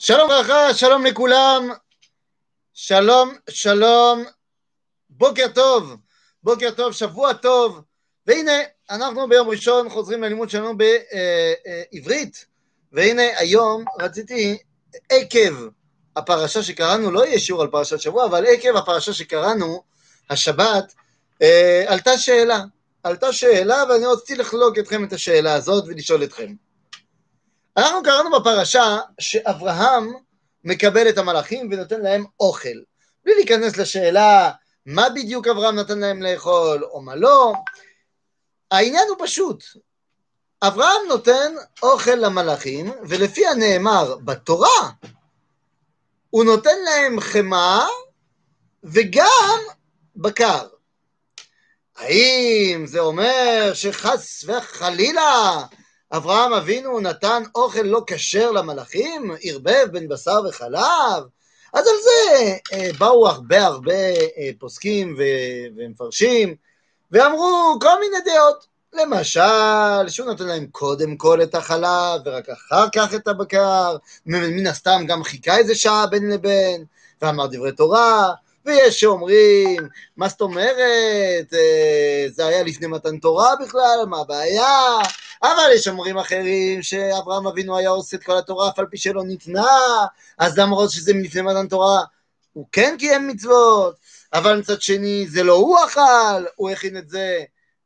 שלום ברכה, שלום לכולם, שלום, בוקר טוב, שבוע טוב, והנה אנחנו ביום ראשון חוזרים ללימוד שלנו בעברית, והנה היום רציתי, עקב הפרשה שקראנו, לא יהיה שיעור על פרשת שבוע, אבל עקב הפרשה שקראנו, השבת, עלתה שאלה ואני רציתי לחלוק אתכם את השאלה הזאת ולשאול אתכם. אנחנו קראנו בפרשה שאברהם מקבל את המלאכים ונותן להם אוכל, בלי להיכנס לשאלה מה בדיוק אברהם נתן להם לאכול או מה לא. העניין הוא פשוט, אברהם נותן אוכל למלאכים, ולפי הנאמר בתורה הוא נותן להם חמה וגם בקר. האם זה אומר שחס וחלילה אברהם אבינו נתן אוכל לא כשר למלאכים, ערבב בין בשר וחלב? אז על זה באו הרבה פוסקים ומפרשים ואמרו כל מיני דעות. למשל, שהוא נותן להם קודם כל את החלב ורק אחר כך את הבקר, מן הסתם גם חיכה איזה שעה בין לבין ואמר דברי תורה. ויש שאומרים, מה זאת אומרת, זה היה לפני מתן תורה בכלל, מה הבעיה? אבל יש אומרים אחרים שאברהם אבינו היה עושה את כל התורה אף על פי שלא ניתנה, אז למרות שזה לפני מתן תורה הוא כן קיים מצוות, אבל מצד שני זה לא הוא אכל, הוא הכין את זה,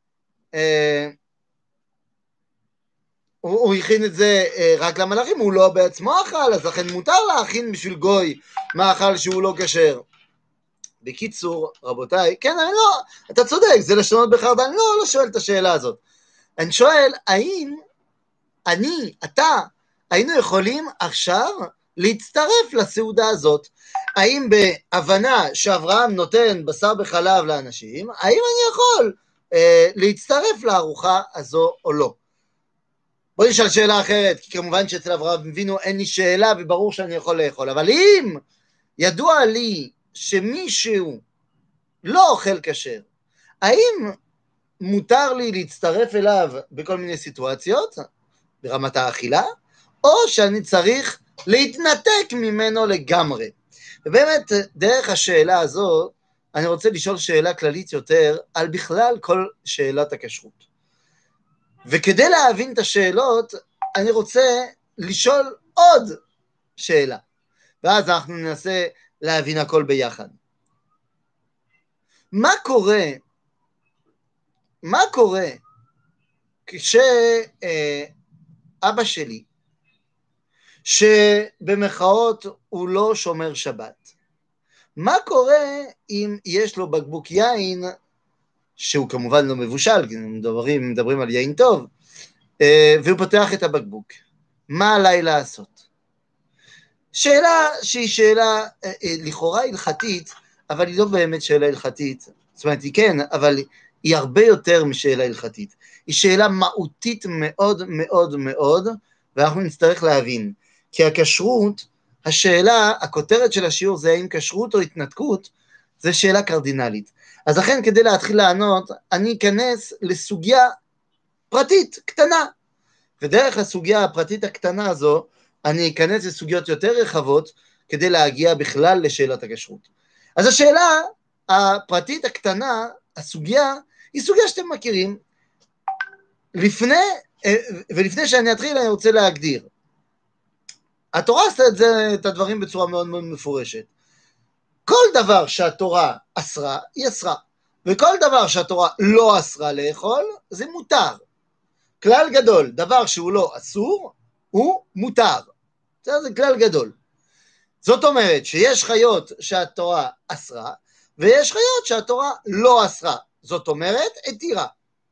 הוא הכין את זה רק למלאכים, הוא לא בעצמו אכל, אז לכן מותר להכין בשביל גוי מאכל שהוא לא כשר. בקיצור, רבותיי, כן, אני לא, אתה צודק, זה לשונות בחרדה, אני לא שואל את השאלה הזאת. אני שואל, האם אתה, היינו יכולים עכשיו להצטרף לסעודה הזאת? האם בהבנה שאברהם נותן בשר בחלב לאנשים, האם אני יכול להצטרף לארוחה הזו או לא? בוא נשאל שאלה אחרת, כי כמובן שאצל אברהם אבינו אין לי שאלה וברור שאני יכול לאכול, אבל אם ידוע לי שמישהו לא אוכל כשר, האם מותר לי להצטרף אליו בכל מיני סיטואציות, ברמת האכילה, או שאני צריך להתנתק ממנו לגמרי? ובאמת, דרך השאלה הזו, אני רוצה לשאול שאלה כללית יותר, על בכלל כל שאלת הכשרות. וכדי להבין את השאלות, אני רוצה לשאול עוד שאלה, ואז אנחנו ננסה להבין הכל ביחד. מה קורה כשאבא שלי, שבמחאות הוא לא שומר שבת, מה קורה אם יש לו בקבוק יין, שהוא כמובן לא מבושל, כי מדברים על יין טוב, והוא פותח את הבקבוק, מה עליי לעשות? שאלה שהיא שאלה לכאורה הלכתית, אבל היא לא באמת שאלה הלכתית, זאת אומרת היא כן, אבל היא הרבה יותר משאלה הלכתית, היא שאלה מהותית מאוד מאוד מאוד, ואנחנו נצטרך להבין, כי הכשרות, השאלה, הכותרת של השיעור זה האם כשרות או התנתקות, זה שאלה קרדינלית. אז לכן כדי להתחיל לענות, אני אכנס לסוגיה פרטית, קטנה, ודרך הסוגיה הפרטית הקטנה הזו, אני אכנס לסוגיות יותר רחבות, כדי להגיע בכלל לשאלת הכשרות. אז השאלה הפרטית הקטנה, הסוגיה, היא סוגיה שאתם מכירים, ולפני שאני אתחיל אני רוצה להגדיר. התורה עשתה את הדברים בצורה מאוד מאוד מפורשת. כל דבר שהתורה אסרה, היא אסרה. וכל דבר שהתורה לא אסרה לאכול, זה מותר. כלל גדול, דבר שהוא לא אסור, הוא מותר. זה כלל גדול. זאת אומרת שיש חיות שהתורה אסרה, ויש חיות שהתורה לא אסרה. זאת אומרת, התירה.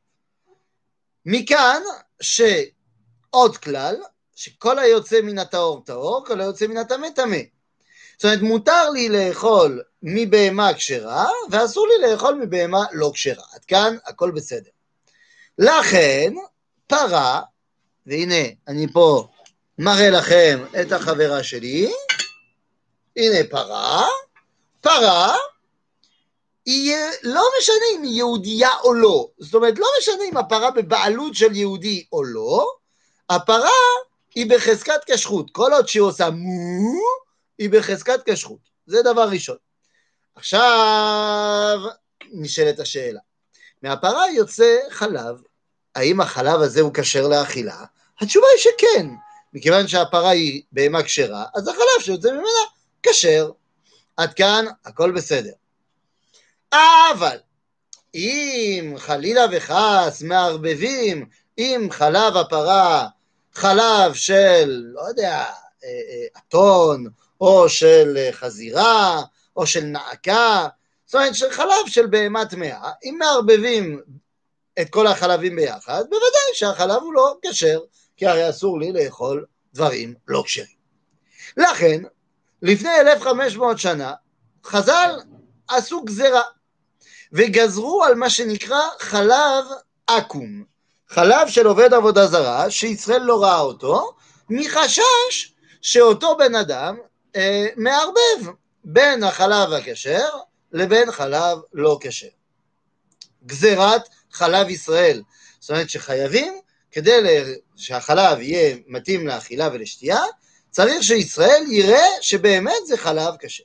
מכאן שעוד כלל, שכל היוצא מן הטהור טהור, כל היוצא מן הטמא טמא. זאת אומרת, מותר לי לאכול מבהמה כשרה, ואסור לי לאכול מבהמה לא כשרה. עד כאן הכל בסדר. לכן, פרה, והנה אני פה מראה לכם את החברה שלי, הנה פרה, היא לא משנה אם היא יהודייה או לא, זאת אומרת לא משנה אם הפרה בבעלות של יהודי או לא, הפרה היא בחזקת כשרות, כל עוד שהיא עושה מו, היא בחזקת כשרות, זה דבר ראשון. עכשיו נשאלת השאלה, מהפרה יוצא חלב, האם החלב הזה הוא כשר לאכילה? התשובה היא שכן, מכיוון שהפרה היא בהמה כשרה, אז החלב שיוצא ממנה כשר, עד כאן הכל בסדר. אבל אם חלילה וחס מערבבים עם חלב הפרה, חלב של, לא יודע, אתון, או של חזירה, או של נעקה, זאת אומרת חלב של בהמה טמאה, אם מערבבים את כל החלבים ביחד, בוודאי שהחלב הוא לא כשר, כי הרי אסור לי לאכול דברים לא כשרים. לכן, לפני 1500 שנה, חז"ל עשו גזרה, וגזרו על מה שנקרא חלב עקום, חלב של עובד עבודה זרה, שישראל לא ראה אותו, מחשש שאותו בן אדם מערבב בין החלב הכשר לבין חלב לא כשר. גזירת חלב ישראל, זאת אומרת שחייבים, כדי שהחלב יהיה מתאים לאכילה ולשתייה, צריך שישראל יראה שבאמת זה חלב כשר.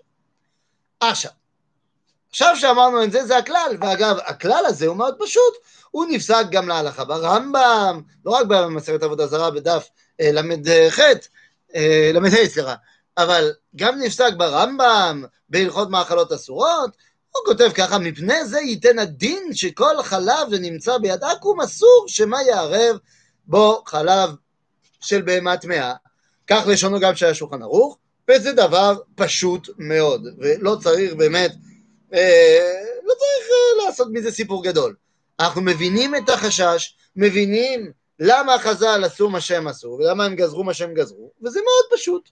עכשיו שאמרנו את זה, זה הכלל, ואגב, הכלל הזה הוא מאוד פשוט, הוא נפסק גם להלכה ברמב"ם, לא רק במסכת עבודה זרה בדף למ"ח, אבל גם נפסק ברמב"ם, בהלכות מאכלות אסורות, הוא כותב ככה, מפני זה ייתן הדין שכל חלב שנמצא ביד עקום אסור שמה יערב בו חלב של בהמה טמאה, כך לשונו גם של השולחן ערוך, וזה דבר פשוט מאוד, ולא צריך באמת, לא צריך לעשות מזה סיפור גדול. אנחנו מבינים את החשש, מבינים למה חז"ל עשו מה שהם עשו, ולמה הם גזרו מה שהם גזרו, וזה מאוד פשוט.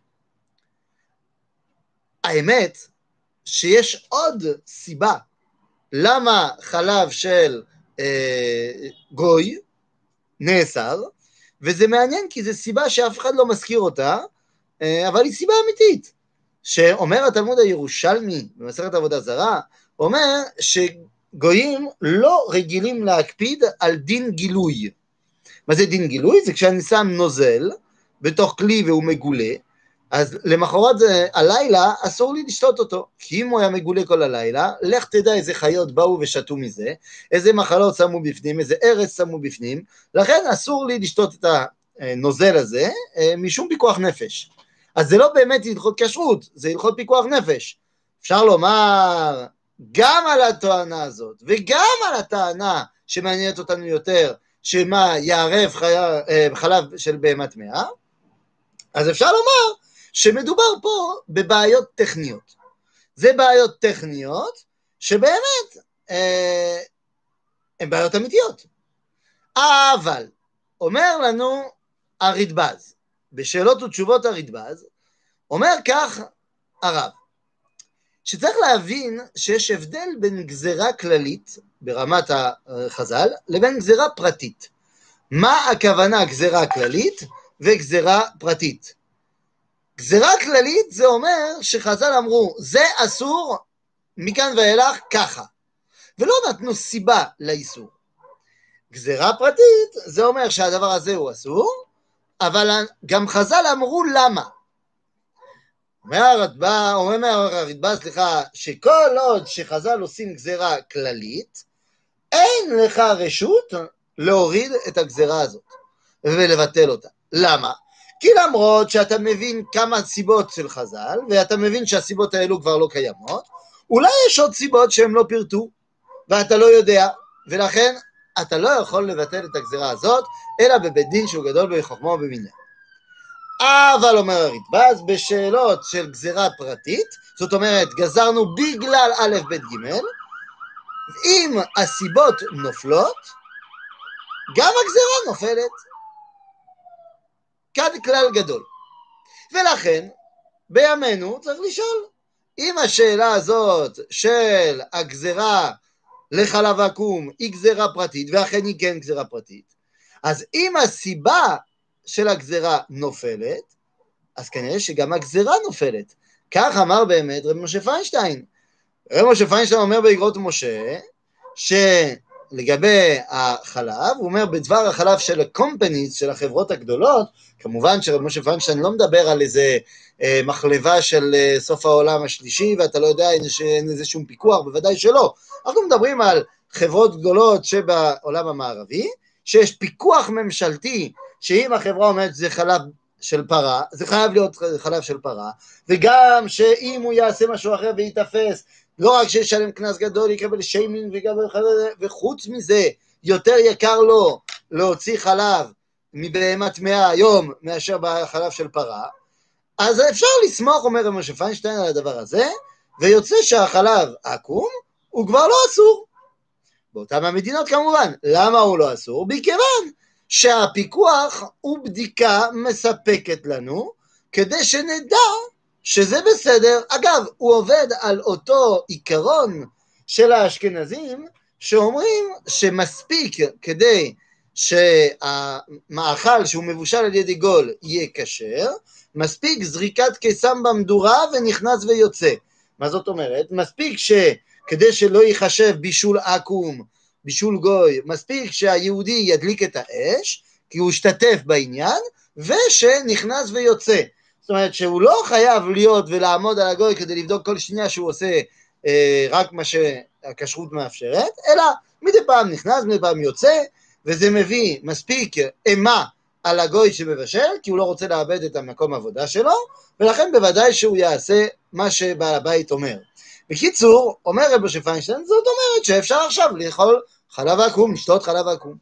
האמת שיש עוד סיבה למה חלב של גוי נאסר, וזה מעניין כי זו סיבה שאף אחד לא מזכיר אותה, אבל היא סיבה אמיתית, שאומר התלמוד הירושלמי במסכת עבודה זרה, אומר שגויים לא רגילים להקפיד על דין גילוי. מה זה דין גילוי? זה כשאני שם נוזל בתוך כלי והוא מגולה, אז למחרת הלילה אסור לי לשתות אותו, כי אם הוא היה מגולה כל הלילה, לך תדע איזה חיות באו ושתו מזה, איזה מחלות שמו בפנים, איזה ארץ שמו בפנים, לכן אסור לי לשתות את הנוזל הזה משום פיקוח נפש. אז זה לא באמת הלכות כשרות, זה הלכות פיקוח נפש. אפשר לומר גם על הטענה הזאת, וגם על הטענה שמעניינת אותנו יותר, שמה יערב חלב של בהמה טמאה, אז אפשר לומר שמדובר פה בבעיות טכניות. זה בעיות טכניות שבאמת הן בעיות אמיתיות. אבל אומר לנו הרדב"ז, בשאלות ותשובות הרדב"ז, אומר כך הרב, שצריך להבין שיש הבדל בין גזרה כללית ברמת החז"ל לבין גזרה פרטית. מה הכוונה גזרה כללית וגזרה פרטית? גזרה כללית זה אומר שחז"ל אמרו זה אסור מכאן ואילך ככה, ולא נתנו סיבה לאיסור. גזרה פרטית זה אומר שהדבר הזה הוא אסור, אבל גם חז"ל אמרו למה. אומר הרדב"ז, שכל עוד שחז"ל עושים גזרה כללית, אין לך רשות להוריד את הגזרה הזאת ולבטל אותה. למה? כי למרות שאתה מבין כמה סיבות של חז"ל, ואתה מבין שהסיבות האלו כבר לא קיימות, אולי יש עוד סיבות שהם לא פירטו, ואתה לא יודע, ולכן אתה לא יכול לבטל את הגזרה הזאת, אלא בבית דין שהוא גדול בחוכמה ובמניין. אבל אומר הרדב"ז, בשאלות של גזרה פרטית, זאת אומרת, גזרנו בגלל א' ב' ג', אם הסיבות נופלות, גם הגזרה נופלת. כאן כלל גדול. ולכן, בימינו צריך לשאול, אם השאלה הזאת של הגזרה לחלב עקום היא גזרה פרטית, ואכן היא כן גזרה פרטית, אז אם הסיבה של הגזרה נופלת, אז כנראה שגם הגזרה נופלת. כך אמר באמת רב משה פיינשטיין. רב משה פיינשטיין אומר באגרות משה, לגבי החלב, הוא אומר בדבר החלב של הקומפניז, של החברות הגדולות, כמובן שרב משה פיינשטיין לא מדבר על איזה מחלבה של סוף העולם השלישי, ואתה לא יודע אין איזה שום פיקוח, בוודאי שלא. אנחנו מדברים על חברות גדולות שבעולם המערבי, שיש פיקוח ממשלתי, שאם החברה אומרת זה חלב של פרה, זה חייב להיות חלב של פרה, וגם שאם הוא יעשה משהו אחר ויתאפס, לא רק שישלם קנס גדול, יקבל שיימינג, וחוץ מזה, יותר יקר לו להוציא חלב מבהמת 100 היום, מאשר בחלב של פרה, אז אפשר לסמוך, אומר רב משה פיינשטיין, על הדבר הזה, ויוצא שהחלב עקום, הוא כבר לא אסור. באותן המדינות כמובן. למה הוא לא אסור? מכיוון שהפיקוח הוא בדיקה מספקת לנו, כדי שנדע שזה בסדר. אגב, הוא עובד על אותו עיקרון של האשכנזים, שאומרים שמספיק כדי שהמאכל שהוא מבושל על ידי גול יהיה כשר, מספיק זריקת קיסם במדורה ונכנס ויוצא. מה זאת אומרת? מספיק שכדי שלא ייחשב בישול עקום, בישול גוי, מספיק שהיהודי ידליק את האש, כי הוא השתתף בעניין, ושנכנס ויוצא. זאת אומרת שהוא לא חייב להיות ולעמוד על הגוי כדי לבדוק כל שנייה שהוא עושה רק מה שהכשרות מאפשרת, אלא מדי פעם נכנס, מדי פעם יוצא, וזה מביא מספיק אימה על הגוי שמבשל, כי הוא לא רוצה לאבד את המקום העבודה שלו, ולכן בוודאי שהוא יעשה מה שבעל הבית אומר. בקיצור, אומר רב משה פיינשטיין, זאת אומרת שאפשר עכשיו לאכול חלב עקום, לשתות חלב עקום.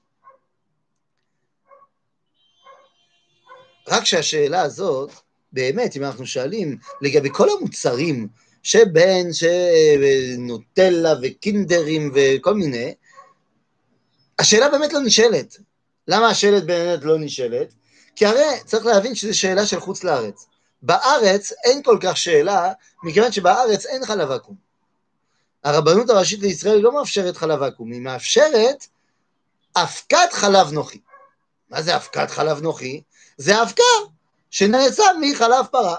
רק שהשאלה הזאת, באמת, אם אנחנו שואלים, לגבי כל המוצרים, שבין נוטלה וקינדרים וכל מיני, השאלה באמת לא נשאלת. למה השאלה באמת לא נשאלת? כי הרי צריך להבין שזו שאלה של חוץ לארץ. בארץ אין כל כך שאלה, מכיוון שבארץ אין חלב עקום. הרבנות הראשית לישראל לא מאפשרת חלב עקום, היא מאפשרת אבקת חלב נוחי. מה זה אבקת חלב נוחי? זה אבקה שנעשה מחלב פרה.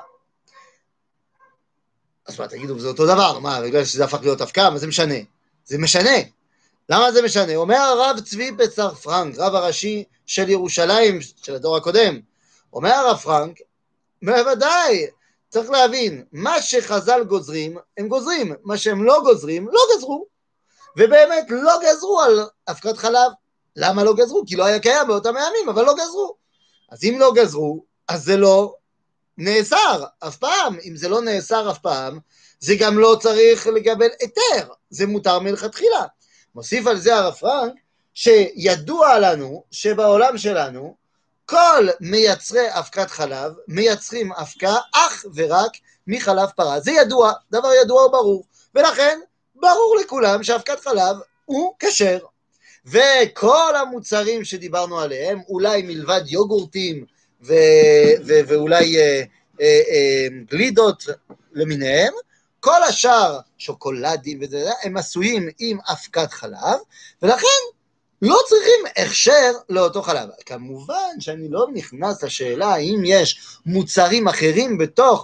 אז מה תגידו, זה אותו דבר, מה, בגלל שזה הפך להיות אבקה, מה זה משנה? זה משנה. למה זה משנה? אומר הרב צבי פצר פרנק, רב הראשי של ירושלים, של הדור הקודם, אומר הרב פרנק, בוודאי, צריך להבין, מה שחז"ל גוזרים, הם גוזרים, מה שהם לא גוזרים, לא גזרו. ובאמת לא גזרו על אבקת חלב. למה לא גזרו? כי לא היה קיים באותם הימים, אבל לא גזרו. אז אם לא גזרו, אז זה לא נאסר אף פעם. אם זה לא נאסר אף פעם, זה גם לא צריך לקבל היתר. זה מותר מלכתחילה. מוסיף על זה הרב פרנק, שידוע לנו שבעולם שלנו, כל מייצרי אבקת חלב מייצרים אבקה אך ורק מחלב פרה. זה ידוע, דבר ידוע וברור. ולכן ברור לכולם שאבקת חלב הוא כשר. וכל המוצרים שדיברנו עליהם, אולי מלבד יוגורטים ואולי גלידות למיניהם, כל השאר, שוקולדים וזה, הם עשויים עם אבקת חלב, ולכן לא צריכים הכשר לאותו חלב. כמובן שאני לא נכנס לשאלה האם יש מוצרים אחרים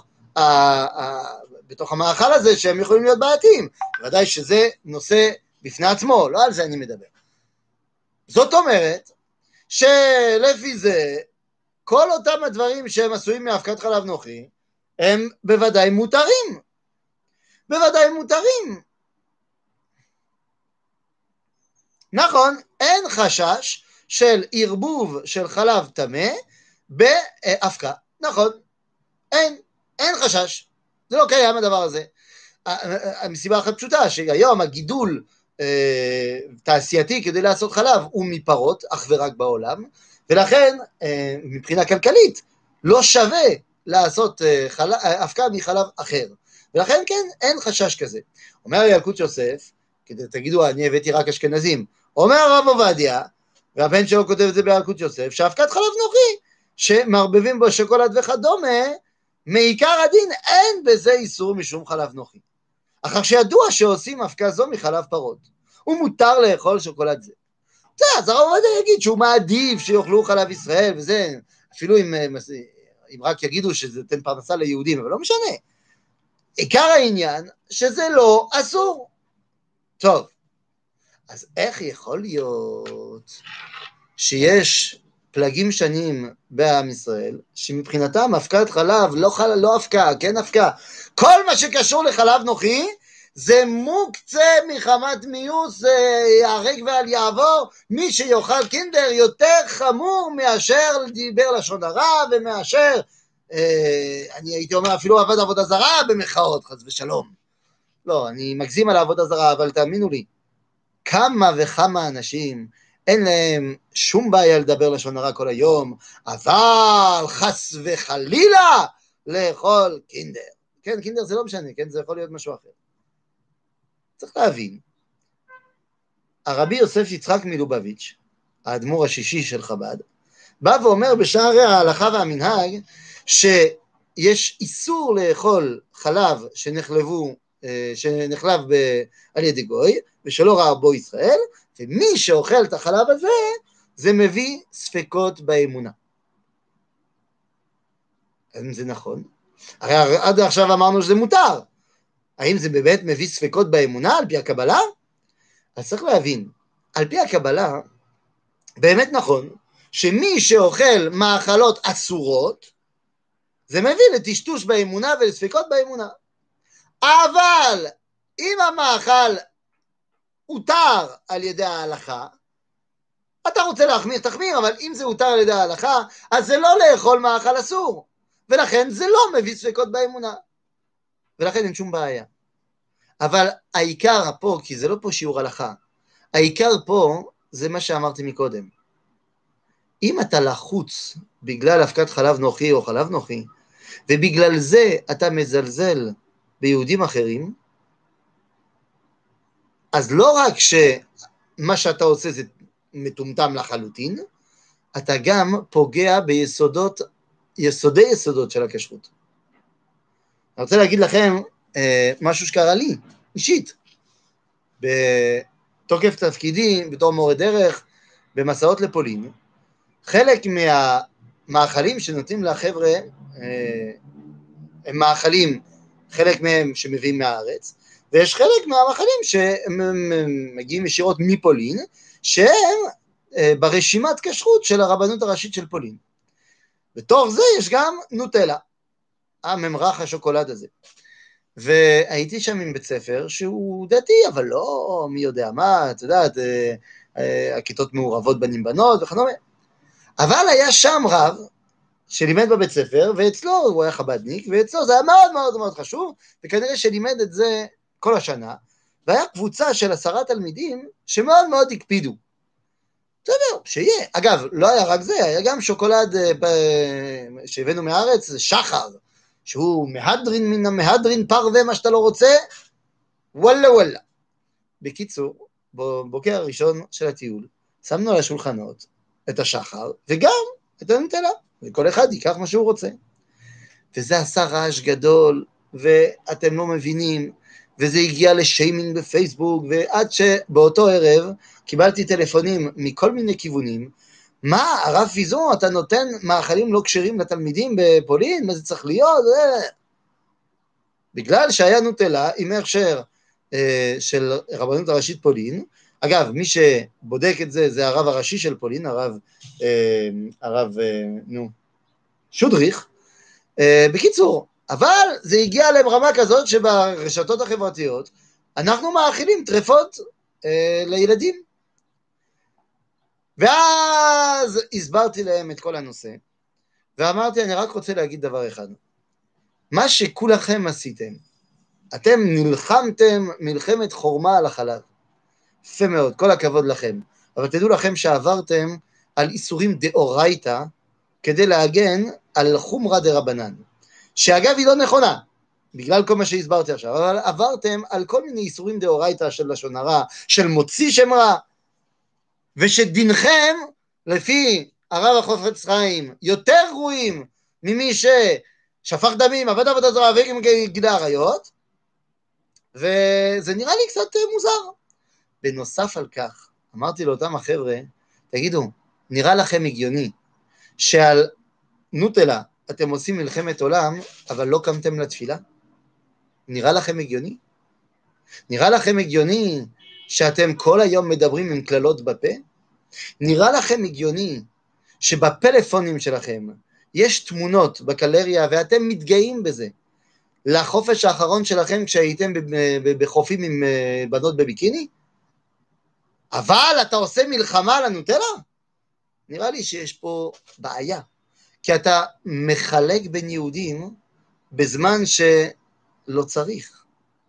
בתוך המאכל הזה שהם יכולים להיות בעייתיים. ודאי שזה נושא בפני עצמו, לא על זה אני מדבר. זאת אומרת שלפי זה כל אותם הדברים שהם עשויים מאבקת חלב נוחי הם בוודאי מותרים. בוודאי מותרים. נכון, אין חשש של ערבוב של חלב טמא באבקה. נכון, אין חשש. זה לא קיים הדבר הזה. המסיבה אחת פשוטה, שהיום הגידול תעשייתי כדי לעשות חלב הוא מפרות, אך ורק בעולם, ולכן מבחינה כלכלית לא שווה לעשות אבקה מחלב אחר. ולכן כן, אין חשש כזה. אומר ילקוט יוסף, כדי תגידו, אני הבאתי רק אשכנזים, אומר הרב עובדיה, והבן שלו כותב את זה בילקוט יוסף, שאבקת חלב נוחי, שמערבבים בו שוקולד וכדומה, מעיקר הדין אין בזה איסור משום חלב נוחי. אחר שידוע שעושים אבקה זו מחלב פרות, ומותר לאכול שוקולד זה. אז הרב עובדיה יגיד שהוא מעדיף שיאכלו חלב ישראל, וזה, אפילו אם רק יגידו שזה תן פרנסה ליהודים, אבל לא משנה. עיקר העניין שזה לא אסור. טוב, אז איך יכול להיות שיש פלגים שנים בעם ישראל, שמבחינתם הפקת חלב, לא הפקה, כן הפקה, כל מה שקשור לחלב נוחי, זה מוקצה מחמת מיוס, יהרג ואל יעבור, מי שיאכל קינדר יותר חמור מאשר דיבר לשון הרע, ומאשר, אני הייתי אומר אפילו עבד עבודה זרה במחאות, חס ושלום. לא, אני מגזים על העבודה זרה, אבל תאמינו לי, כמה וכמה אנשים, אין להם שום בעיה לדבר לשון הרע כל היום, אבל חס וחלילה לאכול קינדר. כן, קינדר זה לא משנה, כן, זה יכול להיות משהו אחר. צריך להבין, הרבי יוסף יצחק מלובביץ', האדמו"ר השישי של חב"ד, בא ואומר בשערי ההלכה והמנהג, שיש איסור לאכול חלב שנחלב על ידי גוי, ושלא ראה בו ישראל, ומי שאוכל את החלב הזה, זה מביא ספקות באמונה. האם זה נכון? הרי עד עכשיו אמרנו שזה מותר. האם זה באמת מביא ספקות באמונה על פי הקבלה? אז צריך להבין, על פי הקבלה, באמת נכון, שמי שאוכל מאכלות אסורות, זה מביא לטשטוש באמונה ולספקות באמונה. אבל אם המאכל הותר על ידי ההלכה, אתה רוצה להחמיר, תחמיר, אבל אם זה הותר על ידי ההלכה, אז זה לא לאכול מאכל אסור, ולכן זה לא מביא ספקות באמונה, ולכן אין שום בעיה. אבל העיקר פה, כי זה לא פה שיעור הלכה, העיקר פה זה מה שאמרתי מקודם. אם אתה לחוץ בגלל הפקת חלב נוחי או חלב נוחי, ובגלל זה אתה מזלזל ביהודים אחרים, אז לא רק שמה שאתה עושה זה מטומטם לחלוטין, אתה גם פוגע יסודי יסודות של הכשרות. אני רוצה להגיד לכם משהו שקרה לי, אישית, בתוקף תפקידי, בתור מורה דרך, במסעות לפולין, חלק מהמאכלים שנותנים לחבר'ה, הם מאכלים, חלק מהם שמביאים מהארץ, ויש חלק מהמאכלים שמגיעים ישירות מפולין, שהם ברשימת כשרות של הרבנות הראשית של פולין. בתוך זה יש גם נוטלה, הממרח השוקולד הזה. והייתי שם עם בית ספר שהוא דתי, אבל לא מי יודע מה, את יודעת, הכיתות מעורבות בנים בנות וכדומה. אבל היה שם רב שלימד בבית ספר, ואצלו הוא היה חבדניק, ואצלו זה היה מאוד מאוד מאוד חשוב, וכנראה שלימד את זה כל השנה, והיה קבוצה של 10 תלמידים שמאוד מאוד הקפידו. בסדר, שיהיה. אגב, לא היה רק זה, היה גם שוקולד שהבאנו מהארץ, שחר, שהוא מהדרין מן המהדרין פרווה מה שאתה לא רוצה, וואלה וואלה. בקיצור, בבוקר הראשון של הטיול, שמנו על השולחנות את השחר, וגם את הנוטלה, וכל אחד ייקח מה שהוא רוצה. וזה עשה רעש גדול, ואתם לא מבינים, וזה הגיע לשיימינג בפייסבוק, ועד שבאותו ערב קיבלתי טלפונים מכל מיני כיוונים, מה, הרב פיזון, אתה נותן מאכלים לא כשרים לתלמידים בפולין? מה זה צריך להיות? בגלל שהיה נוטלה עם הכשר של רבנות הראשית פולין, אגב, מי שבודק את זה, זה הרב הראשי של פולין, הרב שודריך, בקיצור, אבל זה הגיע לרמה כזאת שברשתות החברתיות, אנחנו מאכילים טרפות לילדים. ואז הסברתי להם את כל הנושא, ואמרתי, אני רק רוצה להגיד דבר אחד, מה שכולכם עשיתם, אתם נלחמתם מלחמת חורמה על החלב, יפה מאוד, כל הכבוד לכם, אבל תדעו לכם שעברתם על איסורים דאורייתא, כדי להגן על חומרה דרבנן, שאגב היא לא נכונה, בגלל כל מה שהסברתי עכשיו, אבל עברתם על כל מיני איסורים דאורייתא של לשון הרע, של מוציא שם רע, ושדינכם, לפי הרב החפץ חיים, יותר גרועים ממי ששפך דמים, עבד עבודה זרה וגם גילה עריות, וזה נראה לי קצת מוזר. בנוסף על כך, אמרתי לאותם החבר'ה, תגידו, נראה לכם הגיוני, שעל נוטלה אתם עושים מלחמת עולם, אבל לא קמתם לתפילה? נראה לכם הגיוני? נראה לכם הגיוני שאתם כל היום מדברים עם כללות בפה? נראה לכם הגיוני שבפלאפונים שלכם יש תמונות בקלריה ואתם מתגאים בזה? לחופש האחרון שלכם כשהייתם בחופים עם בנות בביקיני? אבל אתה עושה מלחמה על הנוטלה? נראה לי שיש פה בעיה, כי אתה מחלק בין יהודים בזמן שלא צריך.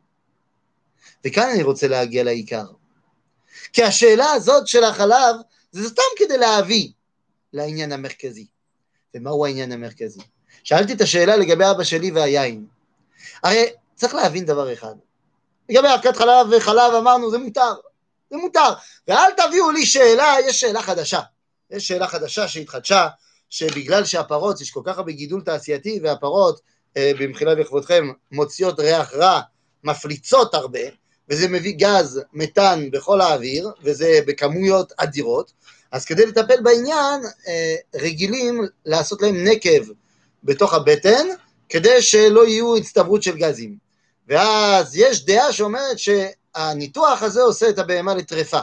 וכאן אני רוצה להגיע לעיקר. כי השאלה הזאת של החלב, זה סתם כדי להביא לעניין המרכזי. ומהו העניין המרכזי? שאלתי את השאלה לגבי אבא שלי והיין. הרי צריך להבין דבר אחד. לגבי אבקת חלב וחלב אמרנו, זה מותר. זה מותר. ואל תביאו לי שאלה, יש שאלה חדשה. יש שאלה חדשה שהתחדשה, שבגלל שהפרות, יש כל כך הרבה גידול תעשייתי, והפרות, במחילה וכבודכם, מוציאות ריח רע, מפליצות הרבה, וזה מביא גז מתאן בכל האוויר, וזה בכמויות אדירות, אז כדי לטפל בעניין, רגילים לעשות להם נקב בתוך הבטן, כדי שלא יהיו הצטברות של גזים. ואז יש דעה שאומרת שהניתוח הזה עושה את הבהמה לטרפה.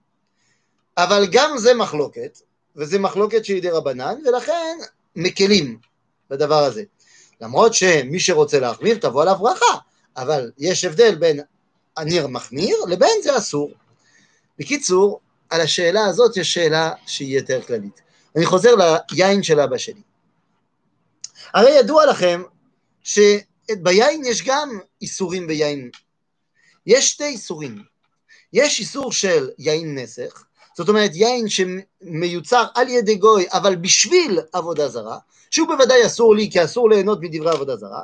אבל גם זה מחלוקת, וזה מחלוקת שהיא די רבנן, ולכן מקלים בדבר הזה. למרות שמי שרוצה להחמיר תבוא עליו ברכה, אבל יש הבדל בין הניר מחמיר לבין זה אסור. בקיצור, על השאלה הזאת יש שאלה שהיא יותר כללית. אני חוזר ליין של אבא שלי. הרי ידוע לכם שביין יש גם איסורים ביין. יש שתי איסורים. יש איסור של יין נסך, זאת אומרת יין שמיוצר על ידי גוי, אבל בשביל עבודה זרה, שהוא בוודאי אסור לי, כי אסור ליהנות מדברי עבודה זרה,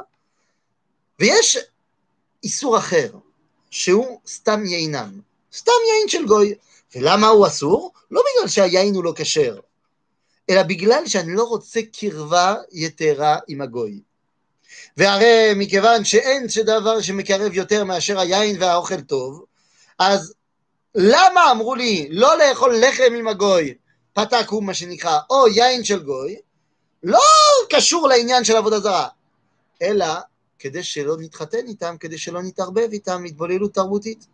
ויש איסור אחר, שהוא סתם יינם, סתם יין של גוי. ולמה הוא אסור? לא בגלל שהיין הוא לא כשר, אלא בגלל שאני לא רוצה קרבה יתרה עם הגוי. והרי מכיוון שאין דבר שמקרב יותר מאשר היין והאוכל טוב, אז למה אמרו לי לא לאכול לחם עם הגוי, פתק הוא מה שנקרא, או יין של גוי, לא קשור לעניין של עבודה זרה, אלא כדי שלא נתחתן איתם, כדי שלא נתערבב איתם, התבוללות תרבותית.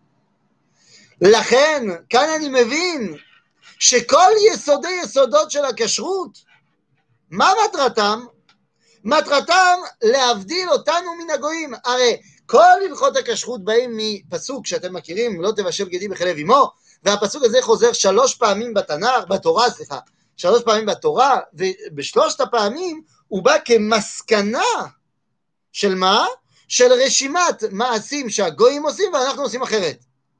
לכן, כאן אני מבין שכל יסודי יסודות של הכשרות, מה מטרתם? מטרתם להבדיל אותנו מן הגויים. הרי כל הלכות הכשרות באים מפסוק שאתם מכירים, לא תבשל גדי בחלב אמו, והפסוק הזה חוזר 3 פעמים בתורה, 3 פעמים בתורה, ובשלושת הפעמים הוא בא כמסקנה של מה? של רשימת מעשים שהגויים עושים ואנחנו עושים אחרת.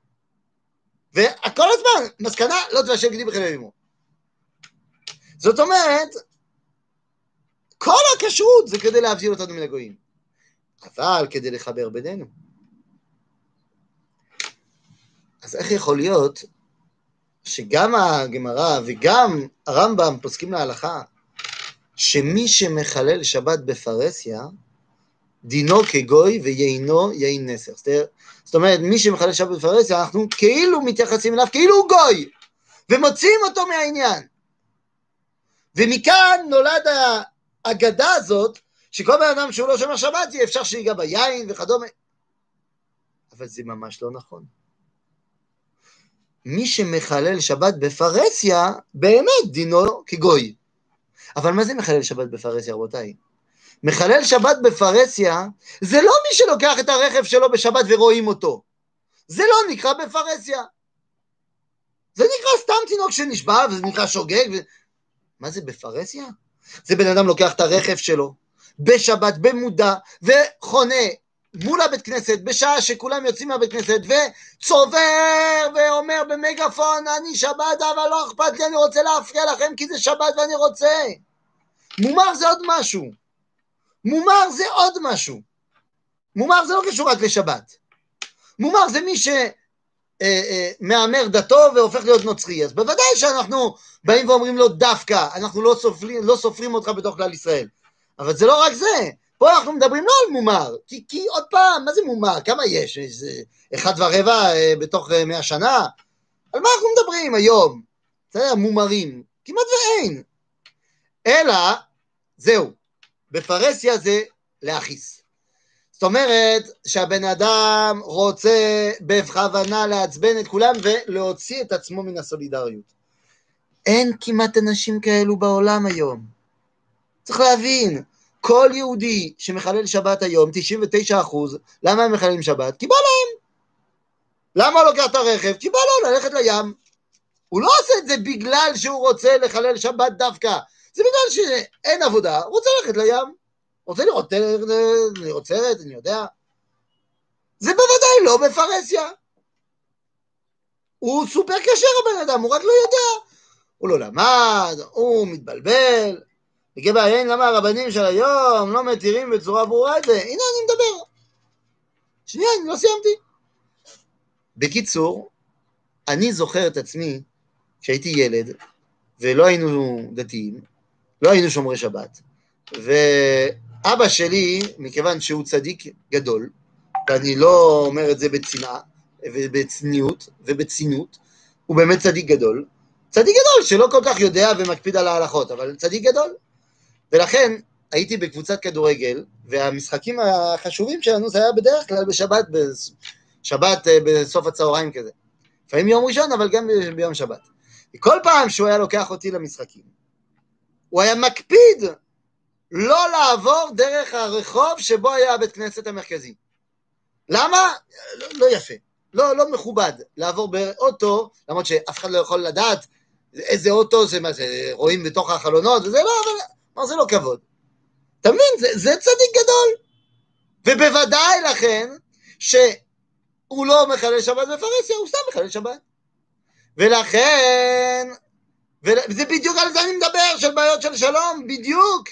וכל הזמן, מסקנה, לא תבשל גדי בחלב אמו. זאת אומרת, כל הכשרות זה כדי להבדיל אותנו מן הגויים. אבל כדי לחבר בינינו. אז איך יכול להיות שגם הגמרא וגם הרמב"ם פוסקים להלכה, שמי שמחלל שבת בפרהסיה, דינו כגוי ויינו יין נסך. זאת אומרת, מי שמחלל שבת בפרהסיה, אנחנו כאילו מתייחסים אליו, כאילו הוא גוי, ומוציאים אותו מהעניין. ומכאן נולד האגדה הזאת, שכל בן אדם שהוא לא שומר שבת, יהיה אפשר שיגע ביין וכדומה. אבל זה ממש לא נכון. מי שמחלל שבת בפרהסיה, באמת דינו כגוי. אבל מה זה מחלל שבת בפרהסיה, רבותיי? מחלל שבת בפרהסיה, זה לא מי שלוקח את הרכב שלו בשבת ורואים אותו. זה לא נקרא בפרהסיה. זה נקרא סתם תינוק שנשבע, וזה נקרא שוגג. מה זה בפרהסיה? זה בן אדם לוקח את הרכב שלו, בשבת, במודע, וחונה מול הבית כנסת, בשעה שכולם יוצאים מהבית כנסת, וצובר ואומר במגפון, אני שבת, אבל לא אכפת לי, אני רוצה להפריע לכם, כי זה שבת ואני רוצה. מומר זה עוד משהו. מומר זה עוד משהו. מומר זה לא קשור רק לשבת. מומר זה מי שמאמר דתו והופך להיות נוצרי. אז בוודאי שאנחנו באים ואומרים לו דווקא, אנחנו לא סופרים אותך בתוך כלל ישראל. אבל זה לא רק זה. פה אנחנו מדברים לא על מומר, כי עוד פעם, מה זה מומר? כמה יש? 1.25 בתוך 100 שנה? על מה אנחנו מדברים היום? זה מומרים. כמעט ואין. אלא, זהו, בפרהסיה זה להכיס. זאת אומרת שהבן אדם רוצה בכוונה לעצבן את כולם ולהוציא את עצמו מן הסולידריות. אין כמעט אנשים כאלו בעולם היום. צריך להבין, כל יהודי שמחלל שבת היום, 99%, למה הם מחללים שבת? כי בא להם. למה הוא לוקח את הרכב? כי בא לו ללכת לים. הוא לא עושה את זה בגלל שהוא רוצה לחלל שבת דווקא. זה בגלל שאין עבודה, הוא רוצה ללכת לים. רוצה לראות סרט, אני יודע. זה בוודאי לא בפרהסיה. הוא סופר קשר הבן אדם, הוא רק לא יודע. הוא לא למד, הוא מתבלבל. לגבי העניין למה הרבנים של היום לא מתירים בצורה ברורה את זה. הנה אני מדבר. שנייה, אני לא סיימתי. בקיצור, אני זוכר את עצמי כשהייתי ילד, ולא היינו דתיים, לא היינו שומרי שבת, ואבא שלי, מכיוון שהוא צדיק גדול, ואני לא אומר את זה בצנעה, ובצניעות, ובצינות, הוא באמת צדיק גדול שלא כל כך יודע ומקפיד על ההלכות, אבל צדיק גדול, ולכן הייתי בקבוצת כדורגל, והמשחקים החשובים שלנו זה היה בדרך כלל בשבת בסוף הצהריים כזה, לפעמים יום ראשון אבל גם ביום שבת. כל פעם שהוא היה לוקח אותי למשחקים, הוא היה מקפיד לא לעבור דרך הרחוב שבו היה הבית כנסת המרכזי. למה? לא יפה, לא מכובד לעבור באוטו, למרות שאף אחד לא יכול לדעת איזה אוטו זה, מה זה, רואים בתוך החלונות, וזה לא, אבל זה לא כבוד. אתה מבין? זה צדיק גדול. ובוודאי לכן שהוא לא מחלל שבת בפרהסיה, הוא סתם מחלל שבת. ולכן, וזה בדיוק על זה אני מדבר, של בעיות של שלום, בדיוק.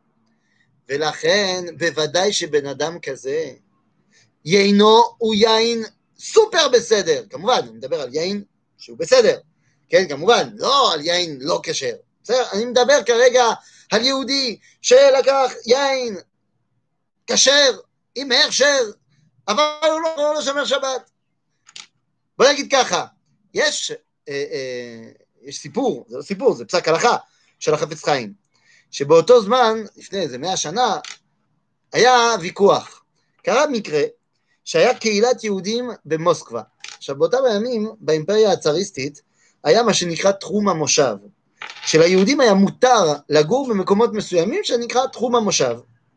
ולכן, בוודאי שבן אדם כזה, יינו הוא יין סופר בסדר. כמובן, אני מדבר על יין שהוא בסדר. כן, כמובן, לא על יין לא כשר. בסדר? אני מדבר כרגע על יהודי שלקח יין כשר, עם הכשר, אבל הוא לא שומר שבת. בוא נגיד ככה, יש סיפור, זה לא סיפור, זה פסק הלכה של החפץ חיים, שבאותו זמן, לפני איזה 100 שנה, היה ויכוח. קרה מקרה שהיה קהילת יהודים במוסקבה. עכשיו, באותם הימים, באימפריה הצאריסטית, היה מה שנקרא תחום המושב. שליהודים היה מותר לגור במקומות מסוימים שנקרא תחום המושב.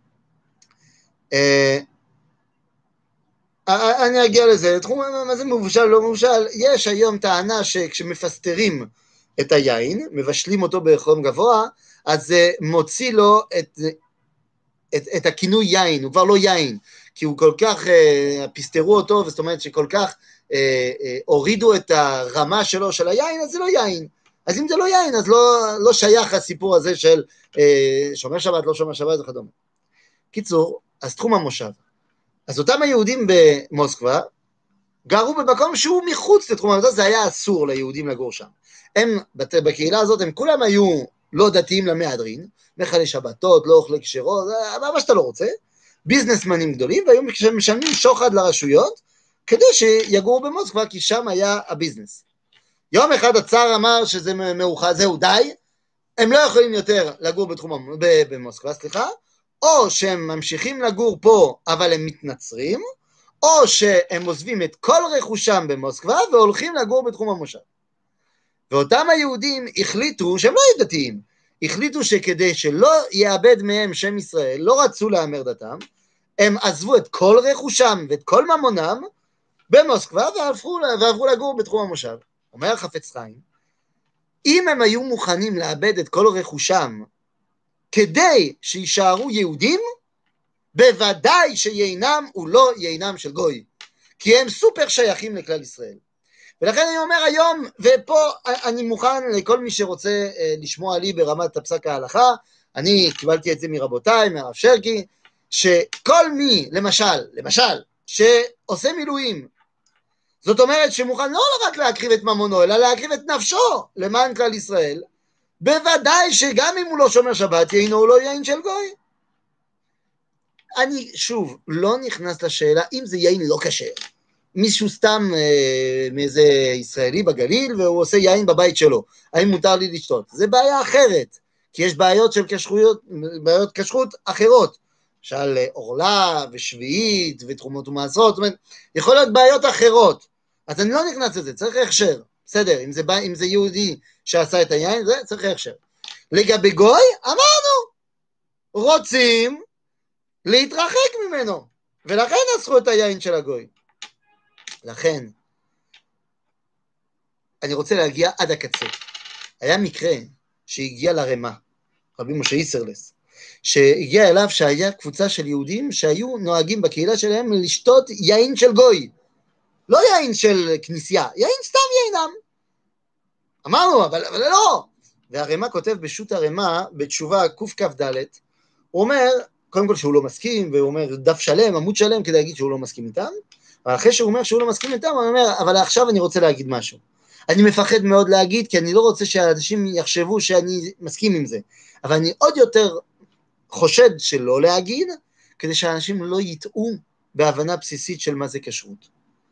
אני אגיע לזה, מה זה מבושל, לא מבושל, יש היום טענה שכשמפסטרים את היין, מבשלים אותו בחום גבוה, אז זה מוציא לו את הכינוי יין, הוא כבר לא יין, כי הוא כל כך, פסטרו אותו, זאת אומרת שכל כך הורידו את הרמה שלו של היין, אז זה לא יין. אז אם זה לא יין, אז לא שייך הסיפור הזה של שומר שבת, לא שומר שבת וכדומה. קיצור, אז תחום המושב. אז אותם היהודים במוסקבה גרו במקום שהוא מחוץ לתחום המושב, זה היה אסור ליהודים לגור שם. הם, בקהילה הזאת, הם כולם היו לא דתיים למהדרין, מחלי שבתות, לא אוכלי כשרות, מה שאתה לא רוצה, ביזנסמנים גדולים, והיו משלמים שוחד לרשויות, כדי שיגורו במוסקבה, כי שם היה הביזנס. יום אחד הצאר אמר שזה מאוחר, זהו די, הם לא יכולים יותר לגור במוסקבה, או שהם ממשיכים לגור פה, אבל הם מתנצרים, או שהם עוזבים את כל רכושם במוסקבה, והולכים לגור בתחום המושב. ואותם היהודים החליטו, שהם לא היו דתיים, החליטו שכדי שלא יאבד מהם שם ישראל, לא רצו לאמר דתם, הם עזבו את כל רכושם ואת כל ממונם במוסקבה, ועברו לגור בתחום המושב. אומר חפץ חיים, אם הם היו מוכנים לאבד את כל רכושם, כדי שישארו יהודים, בוודאי שיינם הוא לא יינם של גוי, כי הם סופר שייכים לכלל ישראל. ולכן אני אומר היום, ופה אני מוכן לכל מי שרוצה לשמוע לי ברמת הפסק ההלכה, אני קיבלתי את זה מרבותיי, מהרב שרקי, שכל מי, למשל, שעושה מילואים, זאת אומרת שמוכן לא רק להקריב את ממונו, אלא להקריב את נפשו למען כלל ישראל, בוודאי שגם אם הוא לא שומר שבת, יינו הוא לא יין של גוי. אני שוב לא נכנס לשאלה אם זה יין לא כשר. מישהו סתם מאיזה ישראלי בגליל והוא עושה יין בבית שלו, האם מותר לי לשתות? זה בעיה אחרת, כי יש בעיות של כשרויות, בעיות כשרות אחרות, למשל עורלה ושביעית ותרומות ומעשרות, זאת אומרת, יכול להיות בעיות אחרות, אז אני לא נכנס לזה, צריך הכשר, בסדר, אם זה יהודי שעשה את היין, זה צריך הכשר. לגבי גוי, אמרנו, רוצים להתרחק ממנו, ולכן אסרו את היין של הגוי. לכן, אני רוצה להגיע עד הקצה. היה מקרה שהגיע לרמה, רבי משה איסרלס, שהגיע אליו שהיה קבוצה של יהודים שהיו נוהגים בקהילה שלהם לשתות יין של גוי. לא יין של כנסייה, יין סתם יינם. אמרנו, אבל לא. והרמה כותב בשו"ת הרמה, בתשובה קכ"ד, הוא אומר, קודם כל שהוא לא מסכים, והוא אומר דף שלם, עמוד שלם, כדי להגיד שהוא לא מסכים איתם, אבל אחרי שהוא אומר שהוא לא מסכים איתם, הוא אומר, אבל עכשיו אני רוצה להגיד משהו. אני מפחד מאוד להגיד, כי אני לא רוצה שהאנשים יחשבו שאני מסכים עם זה, אבל אני עוד יותר חושד שלא להגיד, כדי שהאנשים לא יטעו בהבנה בסיסית של מה זה כשרות.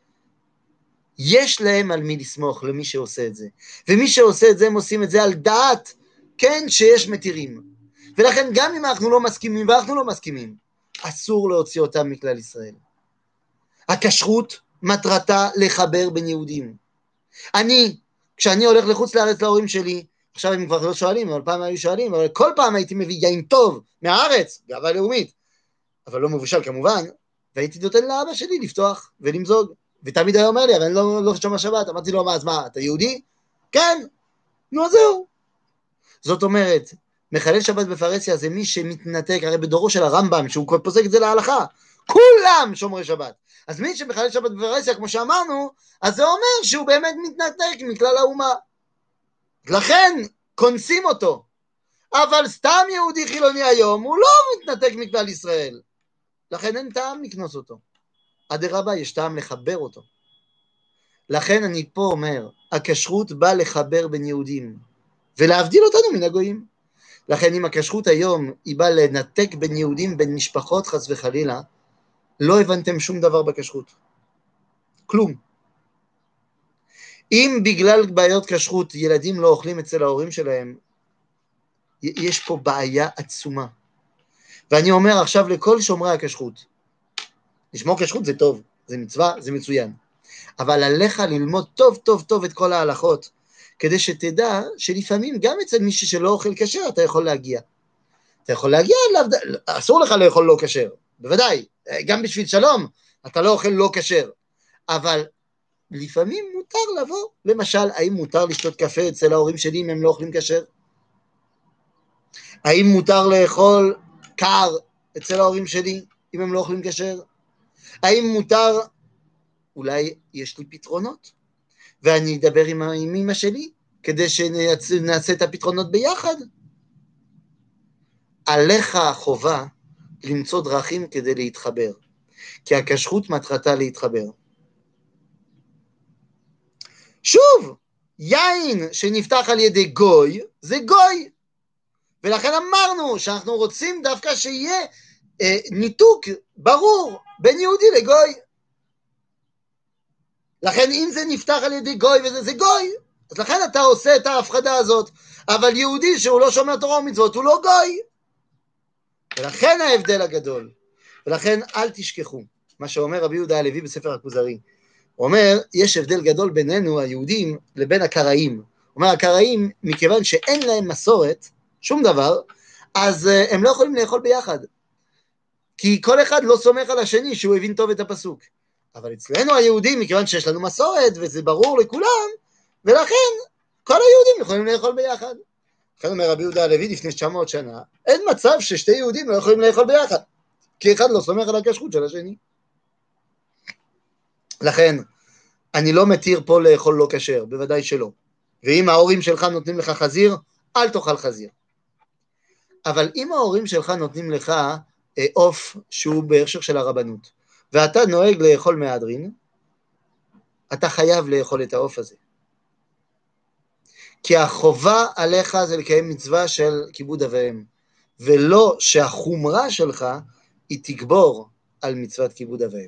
יש להם על מי לסמוך למי שעושה את זה, ומי שעושה את זה הם עושים את זה על דעת, כן, שיש מתירים, ולכן גם אם אנחנו לא מסכימים, ואנחנו לא מסכימים, אסור להוציא אותם מכלל ישראל. הכשרות מטרתה לחבר בין יהודים. כשאני הולך לחוץ לארץ להורים שלי, עכשיו הם כבר לא שואלים, אבל פעם היו שואלים, אבל כל פעם הייתי מביא יין טוב מהארץ, גאווה לאומית, אבל לא מבושל כמובן, והייתי נותן לאבא שלי לפתוח ולמזוג, ותמיד היה אומר לי, אבל אני לא שומע שבת, אמרתי לו, אז מה, אתה יהודי? כן, נו זהו. זאת אומרת, מחלל שבת בפרהסיה זה מי שמתנתק, הרי בדורו של הרמב"ם, שהוא פוסק את זה להלכה, כולם שומרי שבת. אז מי שמחלל שבת בפרהסיה, כמו שאמרנו, אז זה אומר שהוא באמת מתנתק מכלל האומה. לכן, כונסים אותו. אבל סתם יהודי חילוני היום, הוא לא מתנתק מכלל ישראל. לכן אין טעם לקנוס אותו. אדרבה, יש טעם לחבר אותו. לכן אני פה אומר, הכשרות באה לחבר בין יהודים, ולהבדיל אותנו מן הגויים. לכן אם הכשרות היום היא באה לנתק בין יהודים, בין משפחות חס וחלילה, לא הבנתם שום דבר בכשרות. כלום. אם בגלל בעיות כשרות ילדים לא אוכלים אצל ההורים שלהם, יש פה בעיה עצומה. ואני אומר עכשיו לכל שומרי הכשרות, לשמור כשרות זה טוב, זה מצווה, זה מצוין. אבל עליך ללמוד טוב טוב טוב את כל ההלכות, כדי שתדע שלפעמים גם אצל מישהו שלא אוכל כשר אתה יכול להגיע. אתה יכול להגיע אליו, אסור לך לאכול לא כשר, בוודאי, גם בשביל שלום, אתה לא אוכל לא כשר. אבל לפעמים מותר לבוא, למשל, האם מותר לשתות קפה אצל ההורים שלי אם הם לא אוכלים כשר? האם מותר לאכול קר אצל ההורים שלי אם הם לא אוכלים כשר? האם מותר, אולי יש לי פתרונות, ואני אדבר עם אמא שלי, כדי שנעשה את הפתרונות ביחד. עליך החובה למצוא דרכים כדי להתחבר, כי הכשרות מטרתה להתחבר. שוב, יין שנפתח על ידי גוי, זה גוי. ולכן אמרנו שאנחנו רוצים דווקא שיהיה ניתוק ברור בין יהודי לגוי. לכן אם זה נפתח על ידי גוי וזה גוי, אז לכן אתה עושה את ההפחדה הזאת. אבל יהודי שהוא לא שומר תורה ומצוות הוא לא גוי. ולכן ההבדל הגדול. ולכן אל תשכחו מה שאומר רבי יהודה הלוי בספר הכוזרי. הוא אומר, יש הבדל גדול בינינו היהודים לבין הקראים. הוא אומר, הקראים, מכיוון שאין להם מסורת, שום דבר, אז הם לא יכולים לאכול ביחד. כי כל אחד לא סומך על השני שהוא הבין טוב את הפסוק. אבל אצלנו היהודים, מכיוון שיש לנו מסורת, וזה ברור לכולם, ולכן כל היהודים יכולים לאכול ביחד. לכן אומר רבי יהודה הלוי לפני 900 שנה, אין מצב ששתי יהודים לא יכולים לאכול ביחד, כי אחד לא סומך על הכשרות של השני. לכן, אני לא מתיר פה לאכול לא כשר, בוודאי שלא. ואם ההורים שלך נותנים לך חזיר, אל תאכל חזיר. אבל אם ההורים שלך נותנים לך עוף שהוא בהכשר של הרבנות, ואתה נוהג לאכול מהדרין, אתה חייב לאכול את העוף הזה. כי החובה עליך זה לקיים מצווה של כיבוד אב ואם, ולא שהחומרה שלך היא תגבור על מצוות כיבוד אב ואם.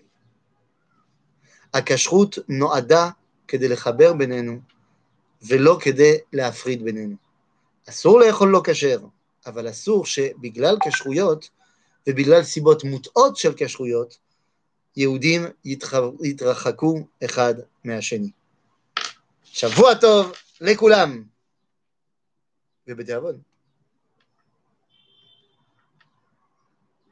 הכשרות נועדה כדי לחבר בינינו, ולא כדי להפריד בינינו. אסור לאכול לא כשר, אבל אסור שבגלל כשרויות ובגלל סיבות מוטעות של כשרויות, יהודים יתרחקו אחד מהשני. שבוע טוב לכולם, ובתיאבון.